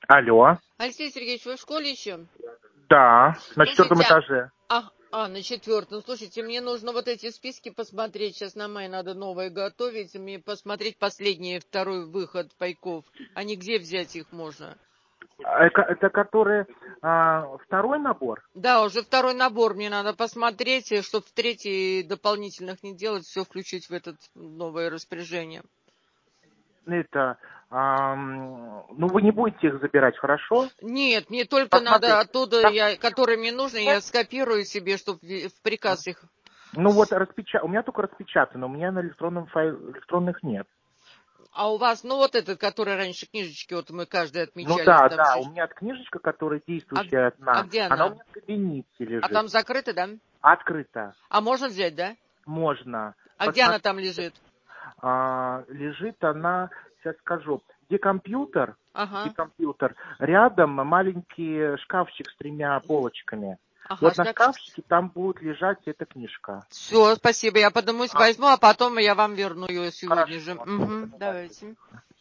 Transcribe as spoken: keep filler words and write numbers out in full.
Алло. Алексей Сергеевич, вы в школе еще? Да, на четвертом Слушайте, этаже. а, а, на четвертом. Слушайте, мне нужно вот эти списки посмотреть. Сейчас на май надо новое готовить. Мне посмотреть последний, второй выход пайков. А не где взять их можно? А Это, это который а, второй набор? Да, уже второй набор. Мне надо посмотреть, чтобы в третий дополнительных не делать, все включить в это новое распоряжение. Это, ам, ну вы не будете их забирать, хорошо? Нет, мне только надо Посмотрите. оттуда, Там я, которые мне нужны, нет? я скопирую себе, чтобы в приказ их. Ну вот распеча... у меня только распечатано, у меня на электронном файл... электронных нет. А у вас, ну вот этот, который раньше книжечки, вот мы каждый Ну отмечали да, там. да, у меня книжечка, которая А, действующая а одна, где она у она? меня в кабинете А лежит. там закрыто, да? Открыта. А можно взять, да? Можно. А где она Посмотри, там лежит? а, лежит она, сейчас скажу, где компьютер, где Ага. компьютер, рядом маленький шкафчик с тремя полочками. Ага, Вот на шкафчик. шкафчике там будет лежать эта книжка. Все, спасибо. Я поднимусь, А, возьму, а потом я вам верну ее сегодня же. хорошо. Угу, давайте.